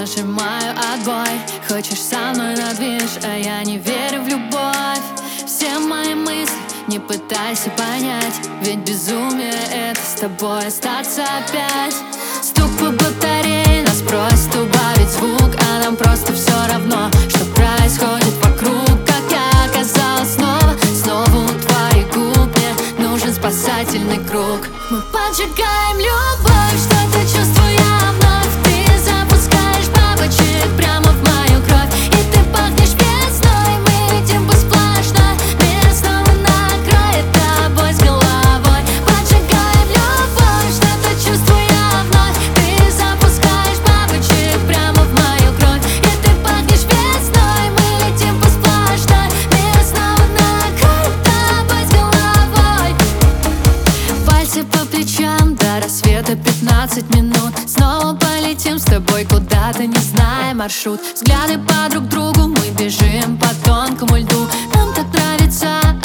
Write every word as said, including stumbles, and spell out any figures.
нажимаю отбой. Хочешь со мной на движ, а я не верю в любовь. Все мои мысли не пытайся понять, ведь безумие это с тобой остаться опять. Стук по батарее, нас просят убавить звук, а нам просто все равно, что происходит вокруг. Как я оказалась снова, снова у твоих губ. Мне нужен спасательный круг. Мы поджигаем любовь, что-то чувствую я вновь. Ты запускаешь бабочек прямо в мою кровь, и ты пахнешь весной. Мы летим бесплатно, мир снова накроет тобой с головой. Поджигаем любовь, что-то чувствую я вновь. Ты запускаешь бабочек прямо в мою кровь, и ты пахнешь весной. Мы летим бесплатно, мир снова накроет тобой с головой. Пальцы по плечам, до рассвета пятнадцать минут. Снова полетим с тобой куда-то, не зная маршрут. Взгляды по друг другу, мы бежим по тонкому льду. Нам так нравится